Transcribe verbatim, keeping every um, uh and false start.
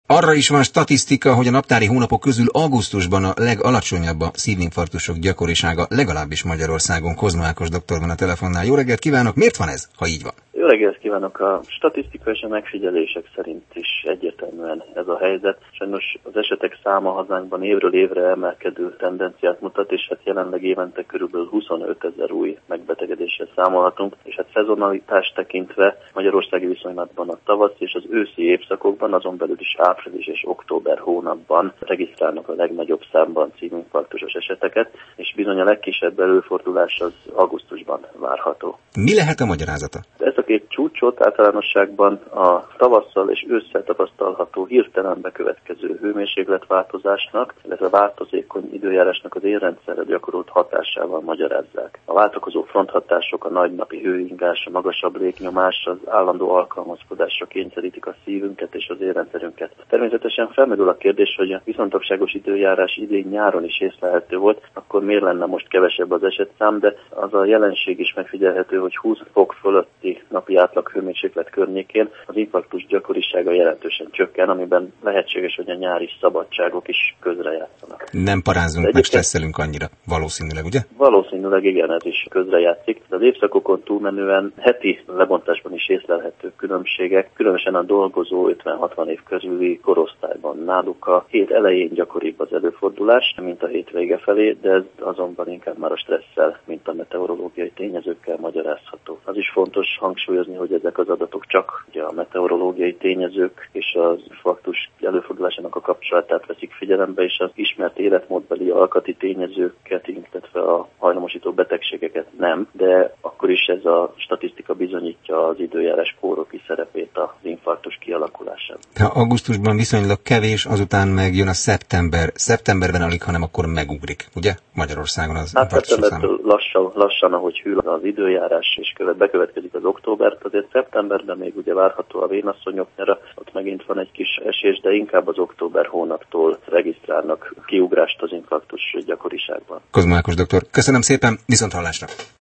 Arra is van statisztika, hogy a naptári hónapok közül augusztusban a legalacsonyabb a szívinfarktusok gyakorisága, legalábbis Magyarországon. Kozma Ákos doktor van a telefonnál. Jó reggelt kívánok! Miért van ez, ha így van? Jó reggelt kívánok! A statisztika és a megfigyelések szerint is egyértelműen ez a helyzet. Sajnos az esetek száma hazánkban évről évre emelkedő tendenciát mutat, és hát jelenleg évente körülbelül huszonöt ezer új megbetegedéssel számolhatunk, és hát szezonalitást tekintve magyarországi viszonylatban a tavasz és az őszi évszakokban, azon belül is április és október hónapban regisztrálnak a legnagyobb számban szívinfarktusos eseteket, és bizony a legkisebb előfordulás az augusztusban várható. Mi lehet a magyarázata? Ez a két csúcsot általánosságban a tavasszal és ősszel tapasztalható hirtelen bekövetkező hőmérsékletváltozásnak, illetve változékony időjárásnak az érrendszerre gyakorolt hatásával magyarázzák. A váltakozó fronthatások, a nagynapi hőingás, a magasabb légnyomás, az állandó alkalmazkodásra kényszerítik a szívünket és az érrendszerünket. Természetesen felmerül a kérdés, hogy a viszontagságos időjárás idén nyáron is észlelhető volt, akkor miért lenne most kevesebb az esetszám, de az a jelenség is megfigyelhető, hogy húsz fok fölötti napi átlag hőmérséklet környékén az infarktus gyakorisága jelentősen csökken, amiben lehetséges, hogy a nyári szabadságok is közrejátszanak. Nem parázunk, meg stresszelünk annyira, valószínűleg, ugye? Valószínűleg igen, ez is közrejátszik. De az évszakokon túlmenően heti lebontásban is észlelhető különbségek, különösen a dolgozó ötven-hatvan év közüli korosztályban. Náluk a hét elején gyakoribb az előfordulás, mint a hét vége felé, de ez azonban inkább már a stresszel, mint a meteorológiai tényezőkkel magyarázható. Az is fontos hangsúlyozni, hogy ezek az adatok csak ugye a meteorológiai tényezők és az infarktus előfordulásának a kapcsolatát veszik figyelembe, és az ismert életmódbeli alkati tényezőket, illetve a hajlamosító betegségeket nem, de akkor is ez a statisztika bizonyítja az időjárás kóroki szerepét az infarktus kialakulásában. Ha augusztusban viszonylag kevés, azután meg jön a szeptember. Szeptemberben alig, hanem akkor megugrik, ugye? Magyarországon az hát infarktusok száma. Lassan, lassan, ahogy hűl az időjárás, és követ, bekövetkezik az október, azért szeptemberben még ugye várható a vénasszonyok nyara, ott megint van egy kis esés, de inkább az október hónaptól regisztrálnak kiugrást az infarktus gyakoriságban. Kozma Ákos doktor, köszönöm szépen, viszont hallásra!